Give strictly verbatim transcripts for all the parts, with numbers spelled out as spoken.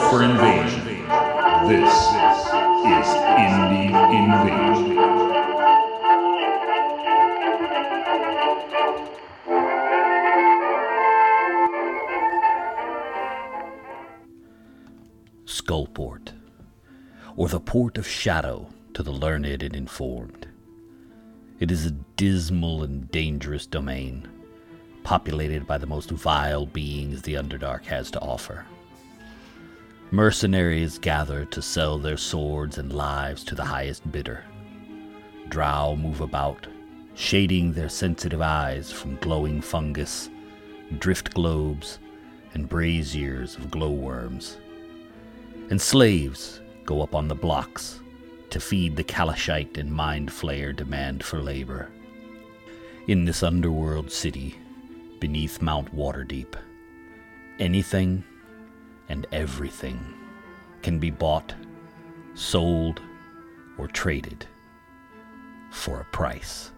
for invasion. This is Indie Invasion. Skullport, or the Port of Shadow to the learned and informed. It is a dismal and dangerous domain, populated by the most vile beings the Underdark has to offer. Mercenaries gather to sell their swords and lives to the highest bidder. Drow move about, shading their sensitive eyes from glowing fungus, drift globes, and braziers of glowworms. And slaves go up on the blocks to feed the Kalashite and Mind Flayer demand for labor. In this underworld city, beneath Mount Waterdeep, anything and everything can be bought, sold, or traded for a price.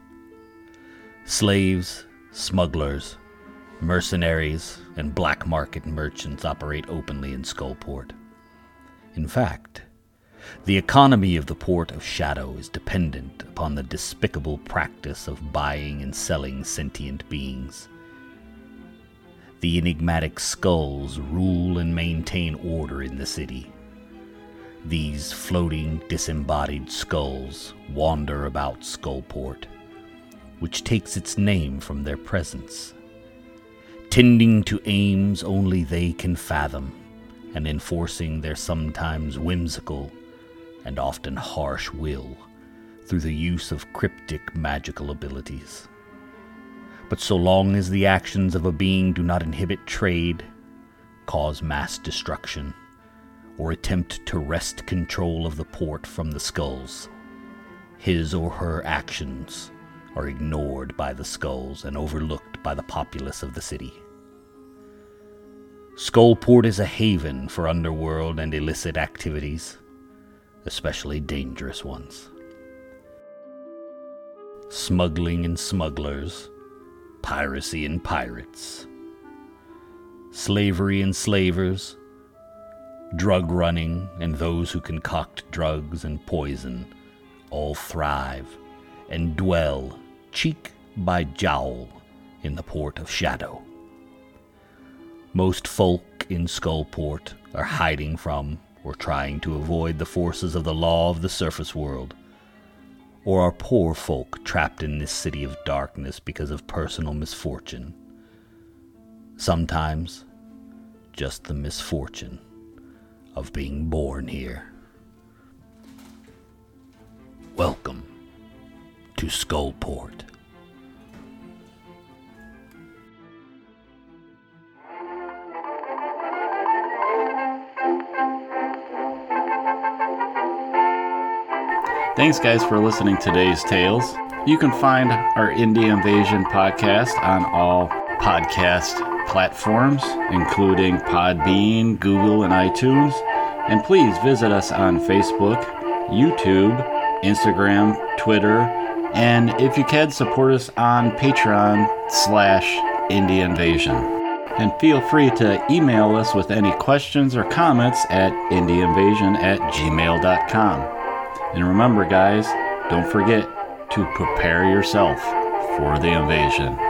Slaves, smugglers, mercenaries, and black market merchants operate openly in Skullport. In fact, the economy of the Port of Shadow is dependent upon the despicable practice of buying and selling sentient beings. The enigmatic skulls rule and maintain order in the city. These floating, disembodied skulls wander about Skullport, which takes its name from their presence, tending to aims only they can fathom, and enforcing their sometimes whimsical and often harsh will through the use of cryptic magical abilities. But so long as the actions of a being do not inhibit trade, cause mass destruction, or attempt to wrest control of the port from the skulls, his or her actions are ignored by the skulls and overlooked by the populace of the city. Skullport is a haven for underworld and illicit activities, especially dangerous ones. Smuggling and smugglers, piracy and pirates, slavery and slavers, drug running and those who concoct drugs and poison all thrive and dwell cheek by jowl in the Port of Shadow. Most folk in Skullport are hiding from or trying to avoid the forces of the law of the surface world, or are poor folk trapped in this city of darkness because of personal misfortune. Sometimes, just the misfortune of being born here. Welcome to Skullport. Thanks, guys, for listening to today's tales. You can find our Indie Invasion podcast on all podcast platforms, including Podbean, Google, and iTunes. And please visit us on Facebook, YouTube, Instagram, Twitter, and if you can, support us on Patreon slash Indie Invasion. And feel free to email us with any questions or comments at indieinvasion at gmail dot com. And remember, guys, don't forget to prepare yourself for the invasion.